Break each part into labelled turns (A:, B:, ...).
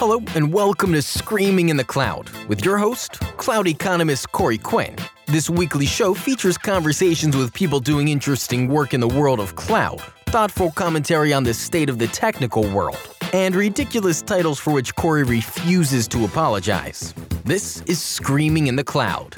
A: Hello, and welcome to Screaming in the Cloud with your host, cloud economist Corey Quinn. This weekly show features conversations with people doing interesting work in the world of cloud, thoughtful commentary on the state of the technical world, and ridiculous titles for which Corey refuses to apologize. This is Screaming in the Cloud.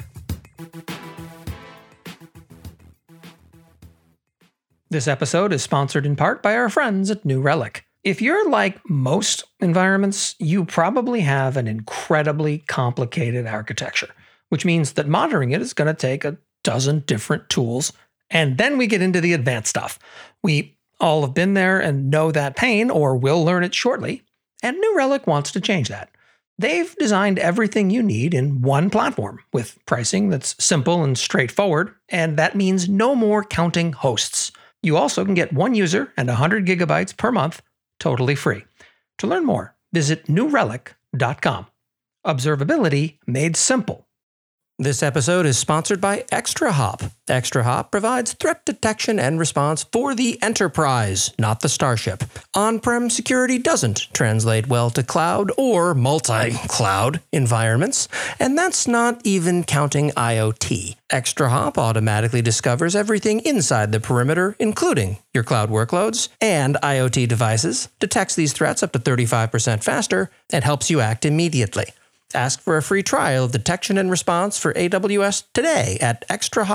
B: This episode is sponsored in part by our friends at New Relic. If you're like most environments, you probably have an incredibly complicated architecture, which means that monitoring it is going to take a dozen different tools. And then we get into the advanced stuff. We all have been there and know that pain, or will learn it shortly. And New Relic wants to change that. They've designed everything you need in one platform with pricing that's simple and straightforward. And that means no more counting hosts. You also can get one user and 100 gigabytes per month totally free. To learn more, visit newrelic.com. Observability made simple. This episode is sponsored by ExtraHop. ExtraHop provides threat detection and response for the enterprise, not the starship. On-prem security doesn't translate well to cloud or multi-cloud environments, and that's not even counting IoT. ExtraHop automatically discovers everything inside the perimeter, including your cloud workloads and IoT devices, detects these threats up to 35% faster, and helps you act immediately. Ask for a free trial of detection and response for AWS today at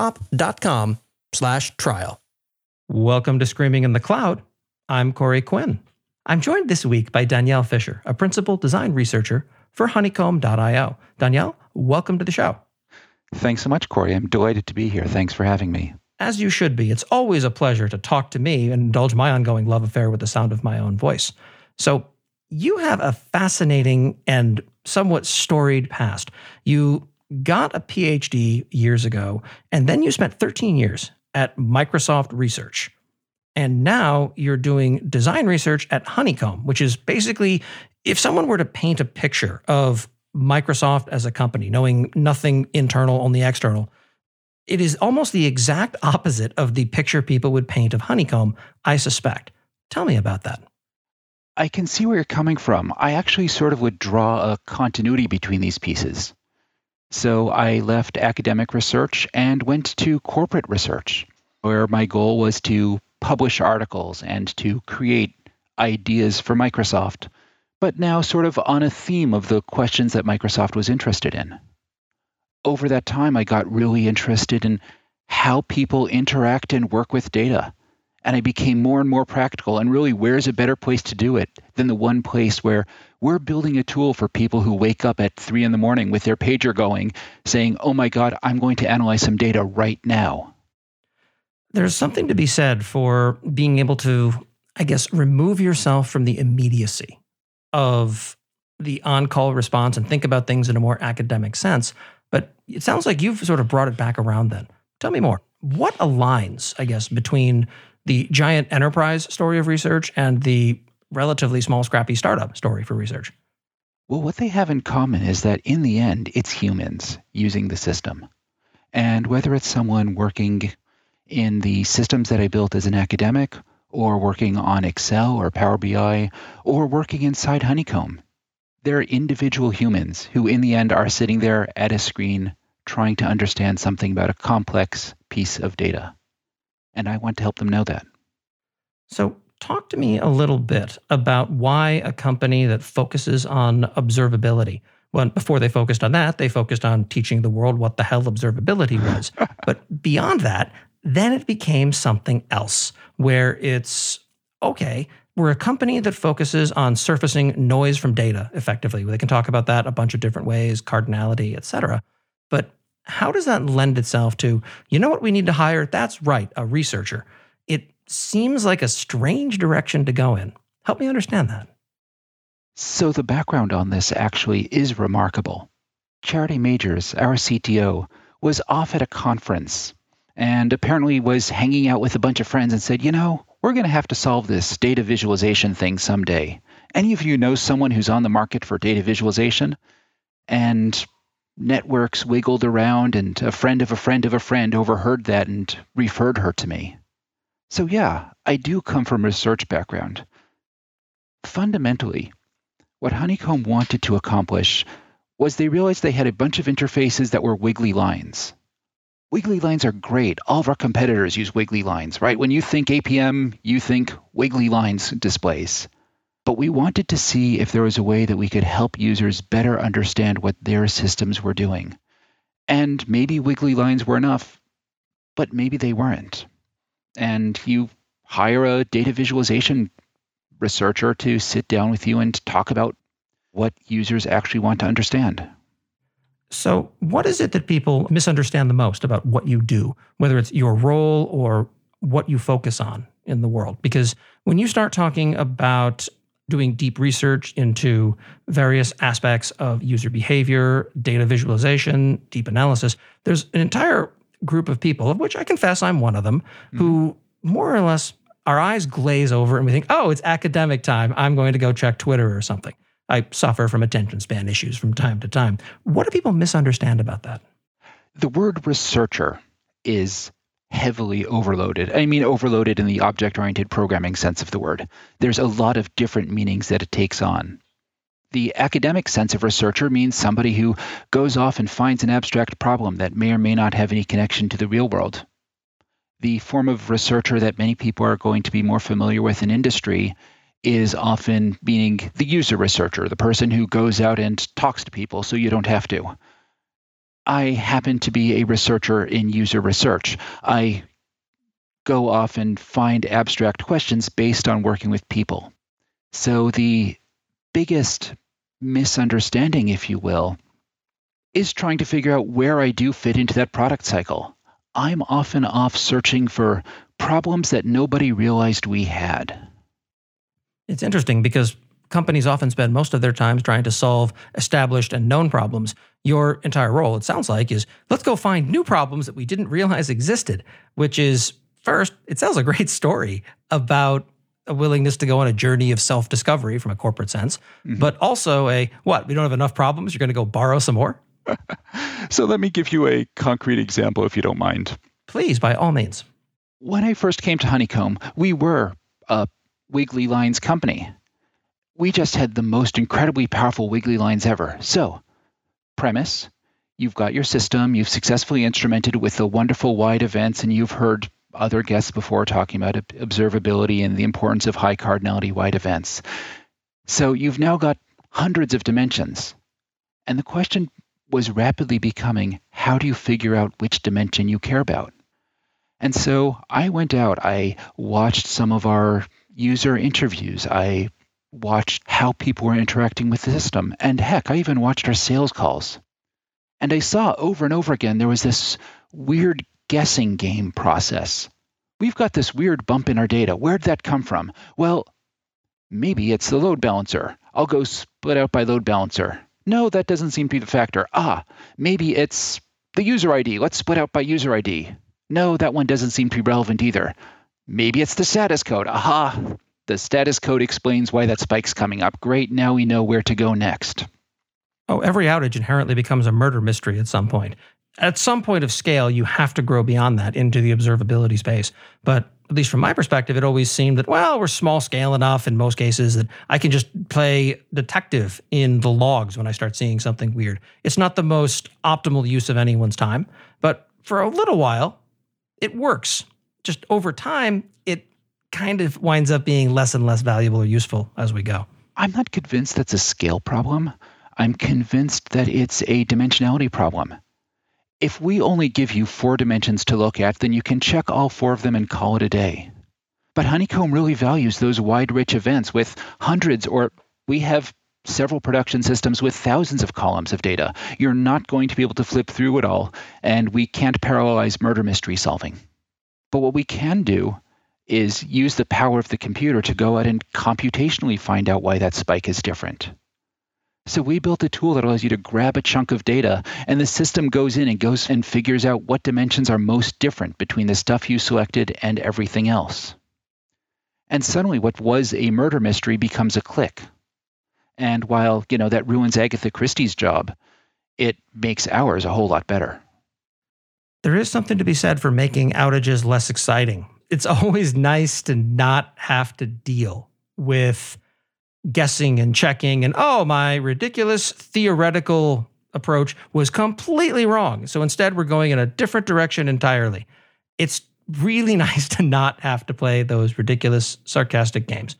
B: extrahop.com/trial. Welcome to Screaming in the Cloud. I'm Corey Quinn. I'm joined this week by Danielle Fisher, a principal design researcher for Honeycomb.io. Danielle, welcome to the show.
C: Thanks so much, Corey. I'm delighted to be here. Thanks for having me.
B: As you should be. It's always a pleasure to talk to me and indulge my ongoing love affair with the sound of my own voice. So you have a fascinating and somewhat storied past. You got a PhD years ago, and then you spent 13 years at Microsoft Research. And now you're doing design research at Honeycomb, which is basically, if someone were to paint a picture of Microsoft as a company, knowing nothing internal, only external, it is almost the exact opposite of the picture people would paint of Honeycomb, I suspect. Tell me about that.
C: I can see where you're coming from. I actually sort of would draw a continuity between these pieces. So I left academic research and went to corporate research, where my goal was to publish articles and to create ideas for Microsoft, but now sort of on a theme of the questions that Microsoft was interested in. Over that time, I got really interested in how people interact and work with data. And I became more and more practical, and really, where's a better place to do it than the one place where we're building a tool for people who wake up at 3 a.m. with their pager going, saying, oh my God, I'm going to analyze some data right now.
B: There's something to be said for being able to, I guess, remove yourself from the immediacy of the on-call response and think about things in a more academic sense. But it sounds like you've sort of brought it back around then. Tell me more. What aligns, I guess, between the giant enterprise story of research and the relatively small, scrappy startup story for research?
C: Well, what they have in common is that in the end, it's humans using the system. And whether it's someone working in the systems that I built as an academic, or working on Excel or Power BI, or working inside Honeycomb, they're individual humans who in the end are sitting there at a screen trying to understand something about a complex piece of data. And I want to help them know that.
B: So talk to me a little bit about why a company that focuses on observability. Well, before they focused on that, they focused on teaching the world what the hell observability was. But beyond that, then it became something else, where it's, okay, we're a company that focuses on surfacing noise from data effectively. They can talk about that a bunch of different ways, cardinality, et cetera. But how does that lend itself to, you know what we need to hire? That's right, a researcher. It seems like a strange direction to go in. Help me understand that.
C: So the background on this actually is remarkable. Charity Majors, our CTO, was off at a conference and apparently was hanging out with a bunch of friends and said, you know, we're going to have to solve this data visualization thing someday. Any of you know someone who's on the market for data visualization? And networks wiggled around, and a friend of a friend of a friend overheard that and referred her to me. So yeah, I do come from a research background. Fundamentally, What Honeycomb wanted to accomplish was they realized they had a bunch of interfaces that were wiggly lines. Wiggly lines are great. All of our competitors use wiggly lines, right? When you think APM, you think wiggly lines displays. But we wanted to see if there was a way that we could help users better understand what their systems were doing. And maybe wiggly lines were enough, but maybe they weren't. And you hire a data visualization researcher to sit down with you and talk about what users actually want to understand.
B: So what is it that people misunderstand the most about what you do, whether it's your role or what you focus on in the world? Because when you start talking about doing deep research into various aspects of user behavior, data visualization, deep analysis, there's an entire group of people, of which I confess I'm one of them, who more or less our eyes glaze over and we think, oh, it's academic time. I'm going to go check Twitter or something. I suffer from attention span issues from time to time. What do people misunderstand about that?
C: The word researcher is heavily overloaded. I mean, overloaded in the object-oriented programming sense of the word. There's a lot of different meanings that it takes on. The academic sense of researcher means somebody who goes off and finds an abstract problem that may or may not have any connection to the real world. The form of researcher that many people are going to be more familiar with in industry is often meaning the user researcher, the person who goes out and talks to people so you don't have to. I happen to be a researcher in user research. I go off and find abstract questions based on working with people. So the biggest misunderstanding, if you will, is trying to figure out where I do fit into that product cycle. I'm often off searching for problems that nobody realized we had.
B: It's interesting because companies often spend most of their time trying to solve established and known problems. Your entire role, it sounds like, is let's go find new problems that we didn't realize existed, which is, first, it tells a great story about a willingness to go on a journey of self-discovery from a corporate sense, but also we don't have enough problems, you're going to go borrow some more?
C: So let me give you a concrete example, if you don't mind.
B: Please, by all means.
C: When I first came to Honeycomb, we were a wiggly lines company. We just had the most incredibly powerful wiggly lines ever. So, premise, you've got your system, you've successfully instrumented with the wonderful wide events, and you've heard other guests before talking about observability and the importance of high cardinality wide events. So you've now got hundreds of dimensions. And the question was rapidly becoming, how do you figure out which dimension you care about? And so I went out, I watched some of our user interviews. I watched how people were interacting with the system. And heck, I even watched our sales calls. And I saw over and over again, there was this weird guessing game process. We've got this weird bump in our data. Where'd that come from? Well, maybe it's the load balancer. I'll go split out by load balancer. No, that doesn't seem to be the factor. Maybe it's the user ID. Let's split out by user ID. No, that one doesn't seem to be relevant either. Maybe it's the status code. The status code explains why that spike's coming up. Great, now we know where to go next.
B: Oh, every outage inherently becomes a murder mystery at some point. At some point of scale, you have to grow beyond that into the observability space. But at least from my perspective, it always seemed that, we're small scale enough in most cases that I can just play detective in the logs when I start seeing something weird. It's not the most optimal use of anyone's time, but for a little while, it works. Just over time, it kind of winds up being less and less valuable or useful as we go.
C: I'm not convinced that's a scale problem. I'm convinced that it's a dimensionality problem. If we only give you 4 dimensions to look at, then you can check all 4 of them and call it a day. But Honeycomb really values those wide, rich events with hundreds, or we have several production systems with thousands of columns of data. You're not going to be able to flip through it all, and we can't parallelize murder mystery solving. But what we can do is use the power of the computer to go out and computationally find out why that spike is different. So we built a tool that allows you to grab a chunk of data, and the system goes in and figures out what dimensions are most different between the stuff you selected and everything else. And suddenly what was a murder mystery becomes a click. And while, that ruins Agatha Christie's job, it makes ours a whole lot better.
B: There is something to be said for making outages less exciting. It's always nice to not have to deal with guessing and checking and, oh, my ridiculous theoretical approach was completely wrong. So instead, we're going in a different direction entirely. It's really nice to not have to play those ridiculous, sarcastic games.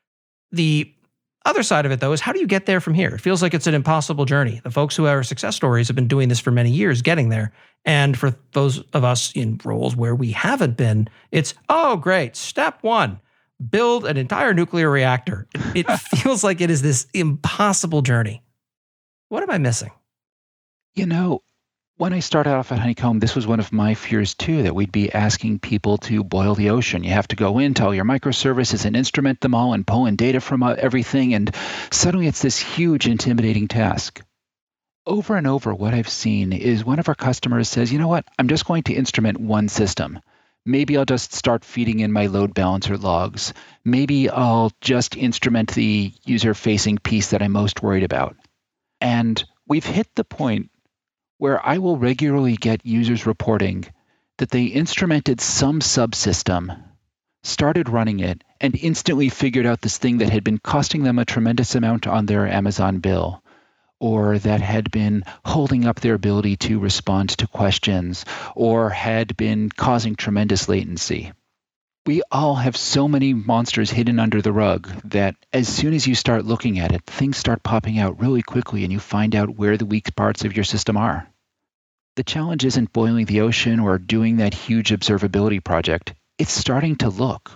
B: The other side of it, though, is how do you get there from here? It feels like it's an impossible journey. The folks who are success stories have been doing this for many years, getting there. And for those of us in roles where we haven't been, it's, oh, great. Step one, build an entire nuclear reactor. It feels like it is this impossible journey. What am I missing?
C: You know, when I started off at Honeycomb, this was one of my fears too, that we'd be asking people to boil the ocean. You have to go into all your microservices and instrument them all and pull in data from everything. And suddenly it's this huge, intimidating task. Over and over, what I've seen is one of our customers says, you know what, I'm just going to instrument one system. Maybe I'll just start feeding in my load balancer logs. Maybe I'll just instrument the user-facing piece that I'm most worried about. And we've hit the point where I will regularly get users reporting that they instrumented some subsystem, started running it, and instantly figured out this thing that had been costing them a tremendous amount on their Amazon bill, or that had been holding up their ability to respond to questions, or had been causing tremendous latency. We all have so many monsters hidden under the rug that as soon as you start looking at it, things start popping out really quickly and you find out where the weak parts of your system are. The challenge isn't boiling the ocean or doing that huge observability project. It's starting to look.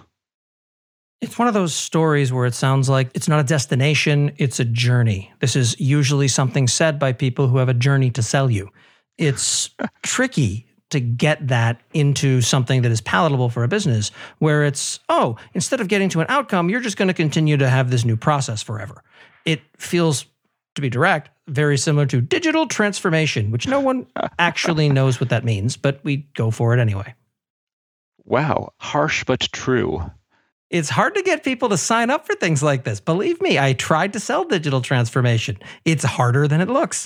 B: It's one of those stories where it sounds like it's not a destination, it's a journey. This is usually something said by people who have a journey to sell you. It's tricky to get that into something that is palatable for a business, where it's, oh, instead of getting to an outcome, you're just going to continue to have this new process forever. It feels, to be direct, very similar to digital transformation, which no one actually knows what that means, but we go for it anyway.
C: Wow, harsh but true.
B: It's hard to get people to sign up for things like this. Believe me, I tried to sell digital transformation. It's harder than it looks.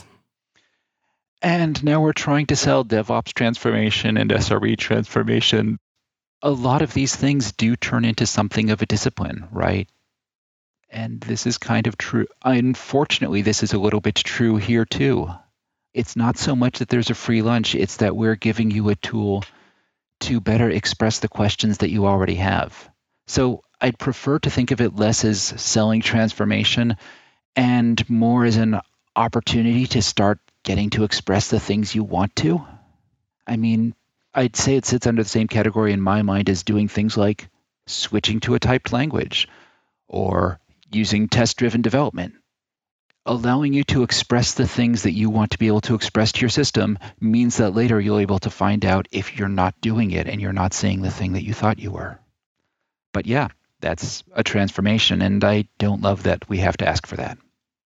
C: And now we're trying to sell DevOps transformation and SRE transformation. A lot of these things do turn into something of a discipline, right? And this is kind of true. Unfortunately, this is a little bit true here too. It's not so much that there's a free lunch, it's that we're giving you a tool to better express the questions that you already have. So I'd prefer to think of it less as selling transformation and more as an opportunity to start getting to express the things you want to. I mean, I'd say it sits under the same category in my mind as doing things like switching to a typed language or using test-driven development. Allowing you to express the things that you want to be able to express to your system means that later you'll be able to find out if you're not doing it and you're not saying the thing that you thought you were. But yeah, that's a transformation, and I don't love that we have to ask for that.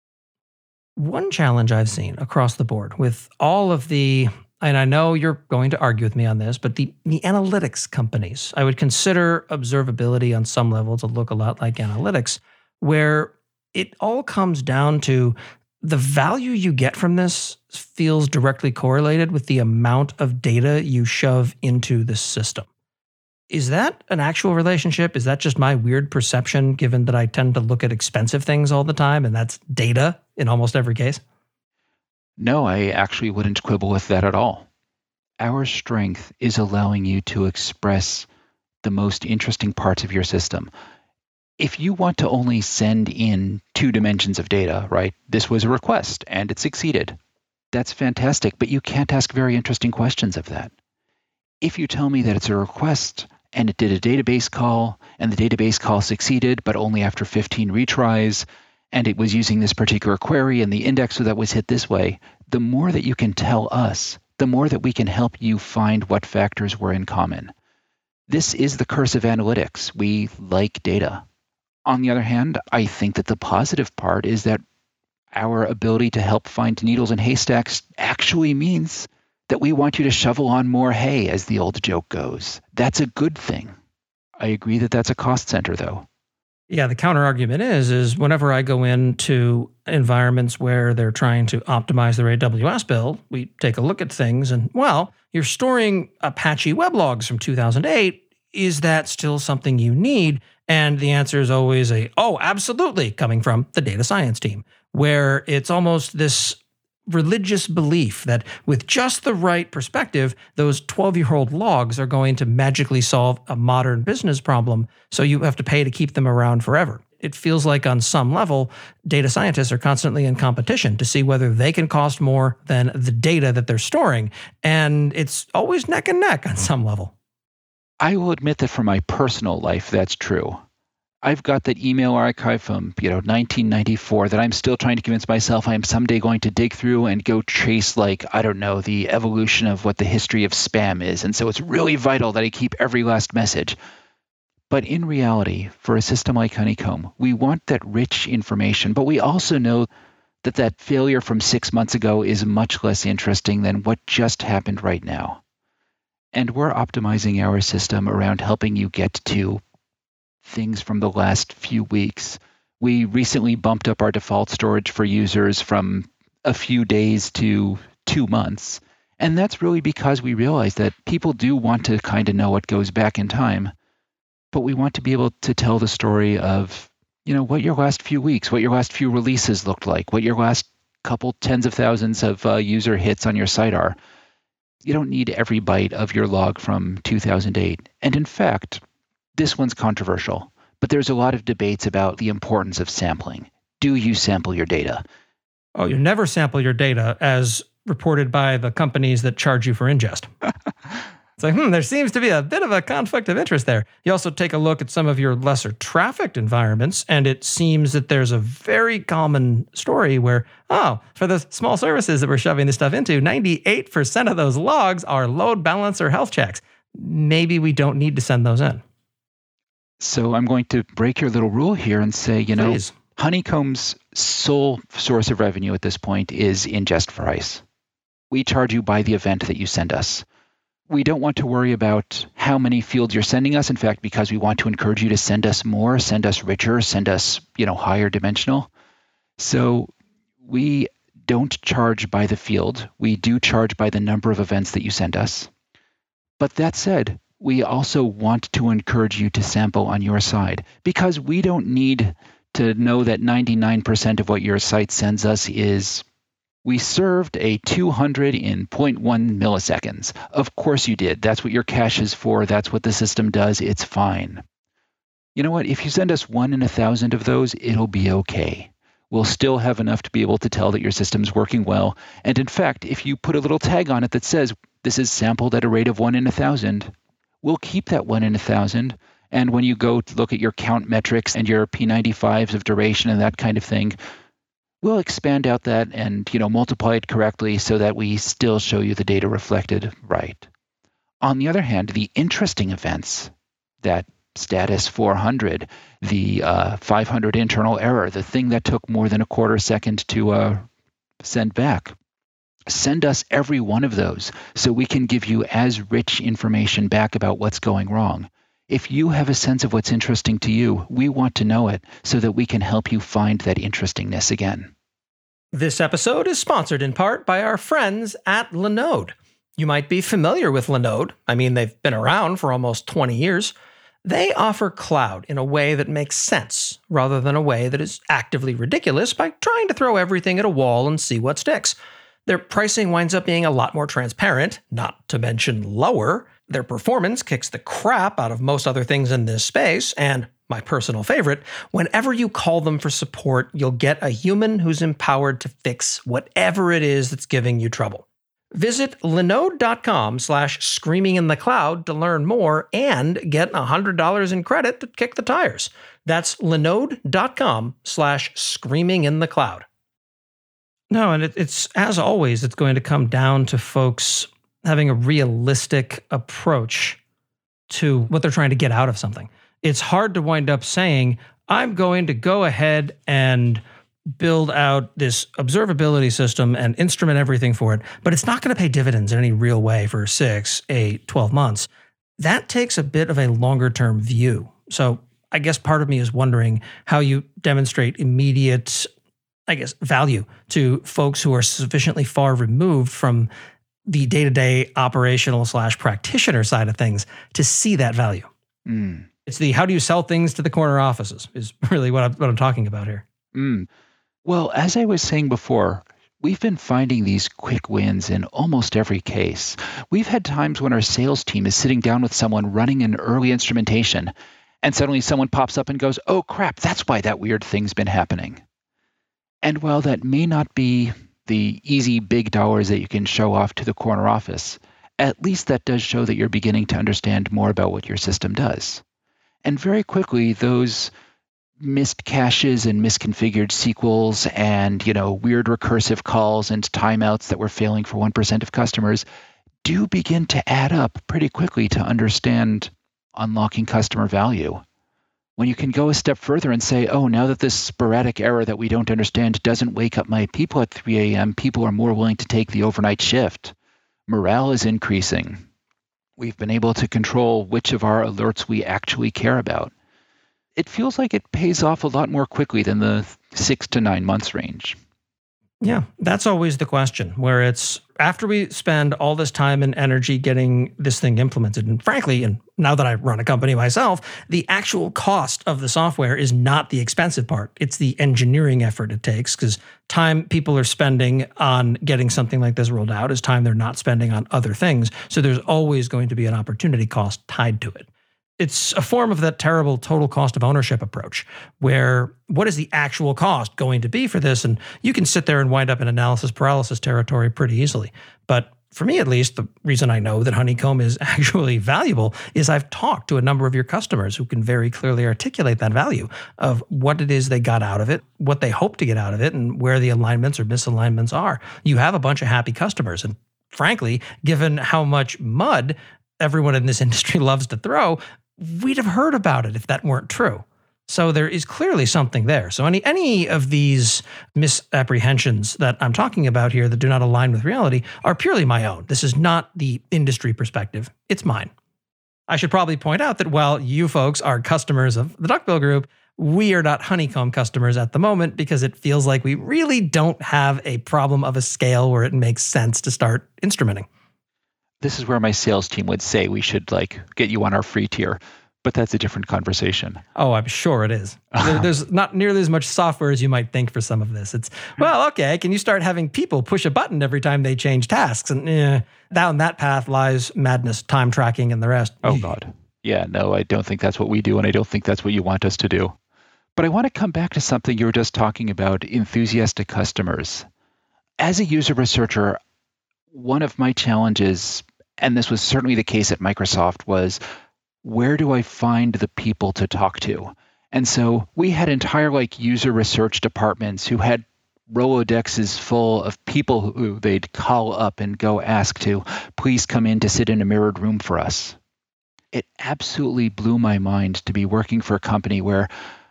B: One challenge I've seen across the board with all of the, and I know you're going to argue with me on this, but the analytics companies, I would consider observability on some level to look a lot like analytics, where it all comes down to the value you get from this feels directly correlated with the amount of data you shove into the system. Is that an actual relationship? Is that just my weird perception, given that I tend to look at expensive things all the time, and that's data in almost every case?
C: No, I actually wouldn't quibble with that at all. Our strength is allowing you to express the most interesting parts of your system. If you want to only send in 2 dimensions of data, right? This was a request and it succeeded. That's fantastic, but you can't ask very interesting questions of that. If you tell me that it's a request and it did a database call and the database call succeeded, but only after 15 retries, and it was using this particular query and the index that was hit this way, the more that you can tell us, the more that we can help you find what factors were in common. This is the curse of analytics. We like data. On the other hand, I think that the positive part is that our ability to help find needles in haystacks actually means that we want you to shovel on more hay, as the old joke goes. That's a good thing. I agree that that's a cost center, though.
B: Yeah, the counter argument is whenever I go into environments where they're trying to optimize their AWS bill, we take a look at things and, well, you're storing Apache weblogs from 2008. Is that still something you need? And the answer is always oh, absolutely, coming from the data science team, where it's almost this religious belief that with just the right perspective, those 12-year-old logs are going to magically solve a modern business problem, so you have to pay to keep them around forever. It feels like on some level, data scientists are constantly in competition to see whether they can cost more than the data that they're storing, and it's always neck and neck on some level.
C: I will admit that for my personal life, that's true. I've got that email archive from 1994 that I'm still trying to convince myself I am someday going to dig through and go chase, the evolution of what the history of spam is. And so it's really vital that I keep every last message. But in reality, for a system like Honeycomb, we want that rich information, but we also know that failure from 6 months ago is much less interesting than what just happened right now. And we're optimizing our system around helping you get to things from the last few weeks. We recently bumped up our default storage for users from a few days to 2 months. And that's really because we realize that people do want to kind of know what goes back in time. But we want to be able to tell the story of, what your last few weeks, what your last few releases looked like, what your last couple tens of thousands of user hits on your site are. You don't need every byte of your log from 2008. And in fact, this one's controversial, but there's a lot of debates about the importance of sampling. Do you sample your data?
B: Oh, you never sample your data as reported by the companies that charge you for ingest. It's like, there seems to be a bit of a conflict of interest there. You also take a look at some of your lesser trafficked environments, and it seems that there's a very common story where, for the small services that we're shoving this stuff into, 98% of those logs are load balancer health checks. Maybe we don't need to send those in.
C: So I'm going to break your little rule here and say,
B: Please.
C: Honeycomb's sole source of revenue at this point is ingest price. We charge you by the event that you send us. We don't want to worry about how many fields you're sending us. In fact, because we want to encourage you to send us more, send us richer, send us, higher dimensional. So we don't charge by the field. We do charge by the number of events that you send us. But that said, we also want to encourage you to sample on your side, because we don't need to know that 99% of what your site sends us is, we served a 200 in 0.1 milliseconds. Of course you did. That's what your cache is for. That's what the system does. It's fine. You know what? If you send us 1 in 1,000 of those, it'll be okay. We'll still have enough to be able to tell that your system's working well. And in fact, if you put a little tag on it that says this is sampled at a rate of 1 in 1,000, we'll keep that 1 in 1,000. And when you go to look at your count metrics and your P95s of duration and that kind of thing, we'll expand out that and multiply it correctly so that we still show you the data reflected right. On the other hand, the interesting events, that status 400, the 500 internal error, the thing that took more than a quarter second to send back, send us every one of those so we can give you as rich information back about what's going wrong. If you have a sense of what's interesting to you, we want to know it so that we can help you find that interestingness again.
B: This episode is sponsored in part by our friends at Linode. You might be familiar with Linode. I mean, they've been around for almost 20 years. They offer cloud in a way that makes sense, rather than a way that is actively ridiculous by trying to throw everything at a wall and see what sticks. Their pricing winds up being a lot more transparent, not to mention lower. Their performance kicks the crap out of most other things in this space, and my personal favorite, whenever you call them for support, you'll get a human who's empowered to fix whatever it is that's giving you trouble. Visit linode.com/screaminginthecloud to learn more and get $100 in credit to kick the tires. That's linode.com/screaminginthecloud. No, and it's as always, it's going to come down to folks having a realistic approach to what they're trying to get out of something. It's hard to wind up saying, I'm going to go ahead and build out this observability system and instrument everything for it, but it's not going to pay dividends in any real way for 6, 8, 12 months. That takes a bit of a longer term view. So I guess part of me is wondering how you demonstrate immediate, value to folks who are sufficiently far removed from the day-to-day operational /practitioner side of things to see that value. It's the how do you sell things to the corner offices is really what I'm talking about here.
C: Well, as I was saying before, we've been finding these quick wins in almost every case. We've had times when our sales team is sitting down with someone running an early instrumentation, and suddenly someone pops up and goes, "Oh crap, that's why that weird thing's been happening." And while that may not be the easy big dollars that you can show off to the corner office, at least that does show that you're beginning to understand more about what your system does. And very quickly, those missed caches and misconfigured SQLs and, weird recursive calls and timeouts that were failing for 1% of customers do begin to add up pretty quickly to understand unlocking customer value. When you can go a step further and say, oh, now that this sporadic error that we don't understand doesn't wake up my people at 3 a.m., people are more willing to take the overnight shift. Morale is increasing. We've been able to control which of our alerts we actually care about. It feels like it pays off a lot more quickly than the 6 to 9 months range.
B: Yeah, that's always the question, where it's after we spend all this time and energy getting this thing implemented, and frankly, and now that I run a company myself, the actual cost of the software is not the expensive part. It's the engineering effort it takes, because time people are spending on getting something like this rolled out is time they're not spending on other things. So there's always going to be an opportunity cost tied to it. It's a form of that terrible total cost of ownership approach, where what is the actual cost going to be for this? And you can sit there and wind up in analysis paralysis territory pretty easily. But for me, at least, the reason I know that Honeycomb is actually valuable is I've talked to a number of your customers who can very clearly articulate that value of what it is they got out of it, what they hope to get out of it, and where the alignments or misalignments are. You have a bunch of happy customers. And frankly, given how much mud everyone in this industry loves to throw, we'd have heard about it if that weren't true. So there is clearly something there. So any of these misapprehensions that I'm talking about here that do not align with reality are purely my own. This is not the industry perspective. It's mine. I should probably point out that while you folks are customers of the Duckbill Group, we are not Honeycomb customers at the moment because it feels like we really don't have a problem of a scale where it makes sense to start instrumenting.
C: This is where my sales team would say we should get you on our free tier, but that's a different conversation.
B: Oh, I'm sure it is. There's not nearly as much software as you might think for some of this. It's, well, okay, can you start having people push a button every time they change tasks? And down that path lies madness, time tracking, and the rest.
C: Oh, God. Yeah, no, I don't think that's what we do, and I don't think that's what you want us to do. But I want to come back to something you were just talking about, enthusiastic customers. As a user researcher, one of my challenges, and this was certainly the case at Microsoft, was where do I find the people to talk to? And so we had entire user research departments who had Rolodexes full of people who they'd call up and go ask to, please come in to sit in a mirrored room for us. It absolutely blew my mind to be working for a company where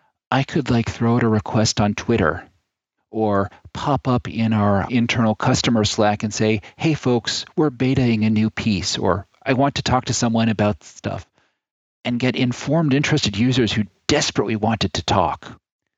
C: I could throw out a request on Twitter or pop up in our internal customer Slack and say, hey folks, we're betaing a new piece, or I want to talk to someone about stuff, and get informed, interested users who desperately wanted to talk.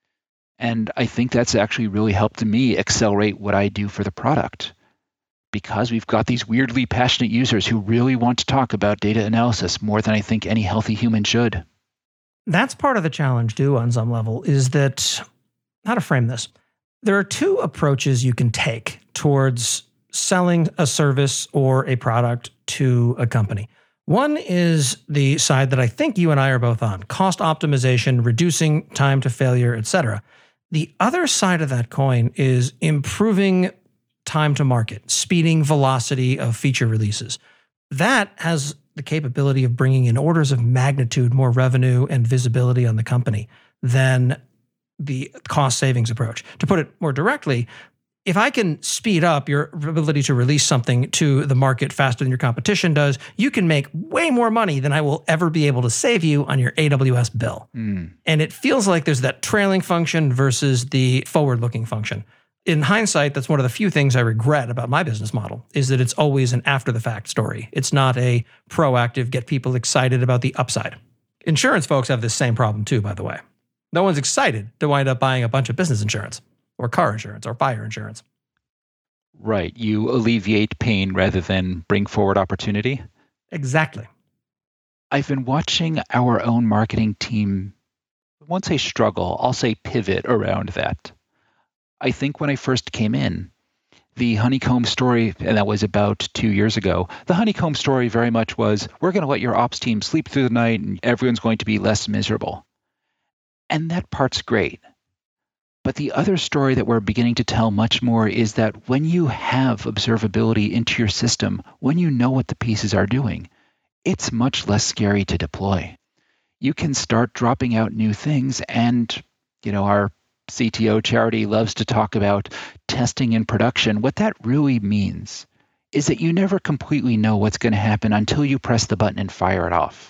C: And I think that's actually really helped me accelerate what I do for the product, because we've got these weirdly passionate users who really want to talk about data analysis more than I think any healthy human should.
B: That's part of the challenge too, on some level, is that, how to frame this? There are two approaches you can take towards selling a service or a product to a company. One is the side that I think you and I are both on, cost optimization, reducing time to failure, etc. The other side of that coin is improving time to market, speeding velocity of feature releases. That has the capability of bringing in orders of magnitude more revenue and visibility on the company than the cost savings approach. To put it more directly, if I can speed up your ability to release something to the market faster than your competition does, you can make way more money than I will ever be able to save you on your AWS bill. And it feels like there's that trailing function versus the forward-looking function. In hindsight, that's one of the few things I regret about my business model, is that it's always an after-the-fact story. It's not a proactive, get people excited about the upside. Insurance folks have this same problem too, by the way. No one's excited to wind up buying a bunch of business insurance or car insurance or fire insurance.
C: Right. You alleviate pain rather than bring forward opportunity.
B: Exactly.
C: I've been watching our own marketing team, I won't say struggle, I'll say pivot around that. I think when I first came in, the honeycomb story, and that was about 2 years ago, the honeycomb story very much was, we're going to let your ops team sleep through the night and everyone's going to be less miserable. And that part's great. But the other story that we're beginning to tell much more is that when you have observability into your system, when you know what the pieces are doing, it's much less scary to deploy. You can start dropping out new things, and our CTO Charity loves to talk about testing in production. What that really means is that you never completely know what's going to happen until you press the button and fire it off.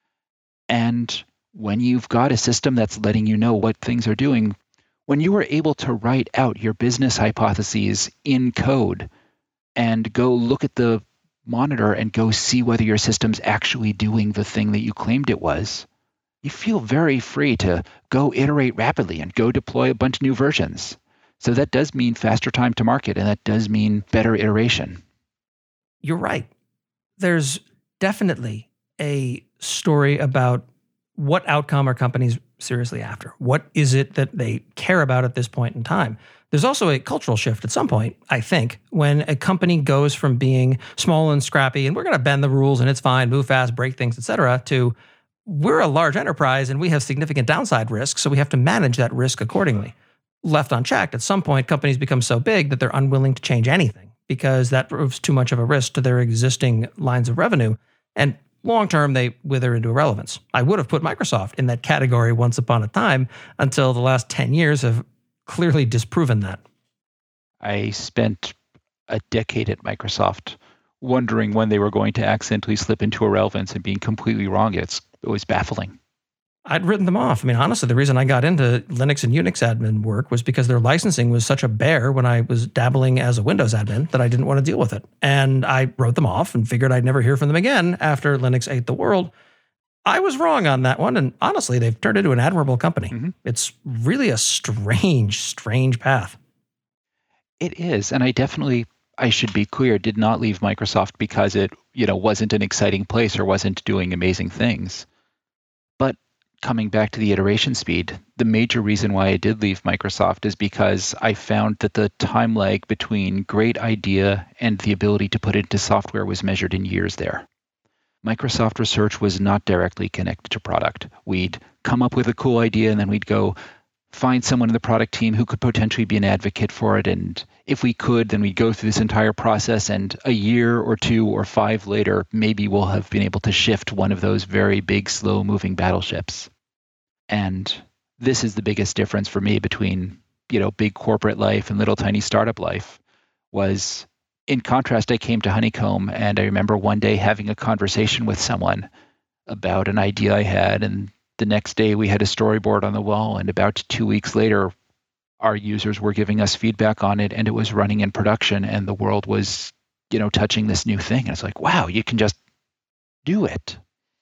C: And when you've got a system that's letting you know what things are doing, when you are able to write out your business hypotheses in code and go look at the monitor and go see whether your system's actually doing the thing that you claimed it was, you feel very free to go iterate rapidly and go deploy a bunch of new versions. So that does mean faster time to market, and that does mean better iteration.
B: You're right. There's definitely a story about what outcome are companies seriously after? What is it that they care about at this point in time? There's also a cultural shift at some point, I think, when a company goes from being small and scrappy, and we're going to bend the rules and it's fine, move fast, break things, et cetera, to we're a large enterprise and we have significant downside risks, so we have to manage that risk accordingly. Left unchecked, at some point, companies become so big that they're unwilling to change anything because that proves too much of a risk to their existing lines of revenue. And long-term, they wither into irrelevance. I would have put Microsoft in that category once upon a time until the last 10 years have clearly disproven that.
C: I spent a decade at Microsoft wondering when they were going to accidentally slip into irrelevance and being completely wrong. It was baffling.
B: I'd written them off. I mean, honestly, the reason I got into Linux and Unix admin work was because their licensing was such a bear when I was dabbling as a Windows admin that I didn't want to deal with it. And I wrote them off and figured I'd never hear from them again after Linux ate the world. I was wrong on that one. And honestly, they've turned into an admirable company. Mm-hmm. It's really a strange path.
C: It is. And I should be clear, did not leave Microsoft because it, wasn't an exciting place or wasn't doing amazing things. But coming back to the iteration speed, the major reason why I did leave Microsoft is because I found that the time lag between great idea and the ability to put it into software was measured in years there. Microsoft research was not directly connected to product. We'd come up with a cool idea and then we'd go find someone in the product team who could potentially be an advocate for it. And if we could, then we'd go through this entire process, and a year or 2 or 5 later, maybe we'll have been able to shift one of those very big, slow-moving battleships. And this is the biggest difference for me between, big corporate life and little tiny startup life. Was in contrast, I came to Honeycomb, and I remember one day having a conversation with someone about an idea I had, and the next day we had a storyboard on the wall, and about 2 weeks later, our users were giving us feedback on it, and it was running in production, and the world was, touching this new thing. And it's like, wow, you can just do it.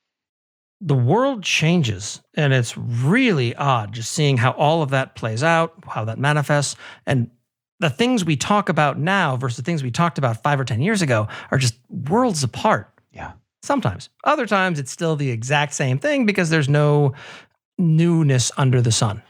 B: The world changes, and it's really odd just seeing how all of that plays out, how that manifests, and the things we talk about now versus the things we talked about 5 or 10 years ago are just worlds apart.
C: Yeah.
B: Sometimes. Other times, it's still the exact same thing because there's no newness under the sun.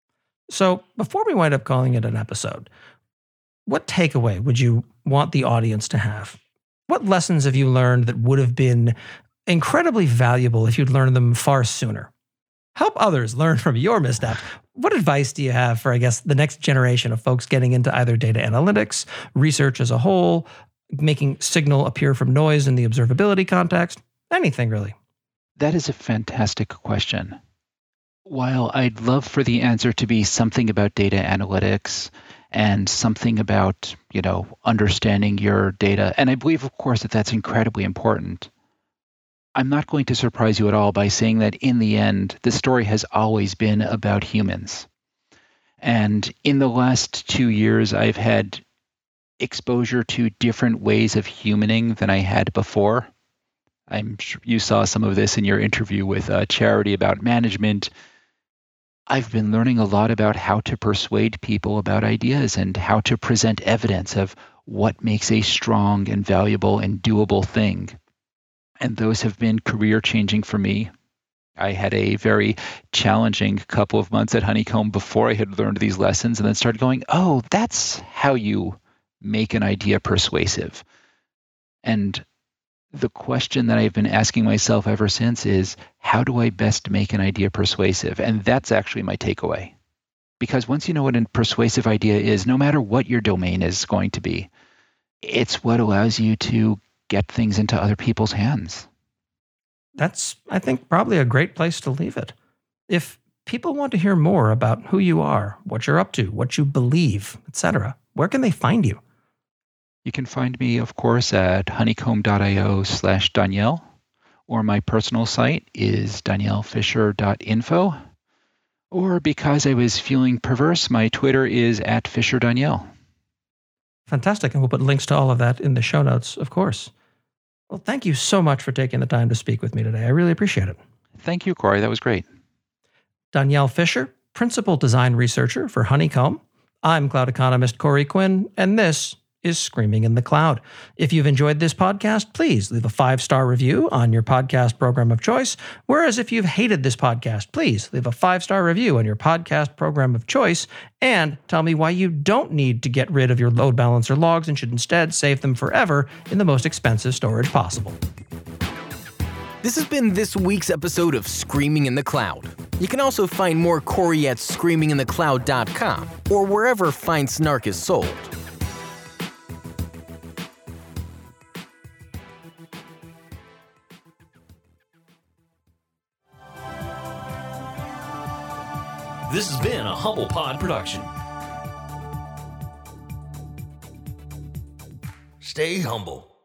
B: So before we wind up calling it an episode, what takeaway would you want the audience to have? What lessons have you learned that would have been incredibly valuable if you'd learned them far sooner? Help others learn from your missteps. What advice do you have for, the next generation of folks getting into either data analytics, research as a whole, making signal appear from noise in the observability context? Anything, really.
C: That is a fantastic question. While I'd love for the answer to be something about data analytics and something about, understanding your data, and I believe, of course, that that's incredibly important, I'm not going to surprise you at all by saying that in the end, the story has always been about humans. And in the last 2 years, I've had exposure to different ways of humaning than I had before. I'm sure you saw some of this in your interview with Charity about management. I've been learning a lot about how to persuade people about ideas and how to present evidence of what makes a strong and valuable and doable thing. And those have been career changing for me. I had a very challenging couple of months at Honeycomb before I had learned these lessons, and then started going, oh, that's how you make an idea persuasive. And the question that I've been asking myself ever since is, how do I best make an idea persuasive? And that's actually my takeaway. Because once you know what a persuasive idea is, no matter what your domain is going to be, it's what allows you to get things into other people's hands.
B: That's, I think, probably a great place to leave it. If people want to hear more about who you are, what you're up to, what you believe, etc., where can they find you?
C: You can find me, of course, at honeycomb.io/Danielle, or my personal site is daniellefisher.info. Or because I was feeling perverse, my Twitter is @FisherDanielle.
B: Fantastic. And we'll put links to all of that in the show notes, of course. Well, thank you so much for taking the time to speak with me today. I really appreciate it.
C: Thank you, Corey. That was great.
B: Danielle Fisher, Principal Design Researcher for Honeycomb. I'm cloud economist Corey Quinn, and this is Screaming in the Cloud. If you've enjoyed this podcast, please leave a 5-star review on your podcast program of choice. Whereas if you've hated this podcast, please leave a 5-star review on your podcast program of choice and tell me why you don't need to get rid of your load balancer logs and should instead save them forever in the most expensive storage possible.
A: This has been this week's episode of Screaming in the Cloud. You can also find more Corey at screaminginthecloud.com or wherever fine snark is sold.
D: This has been a Humble Pod production. Stay humble.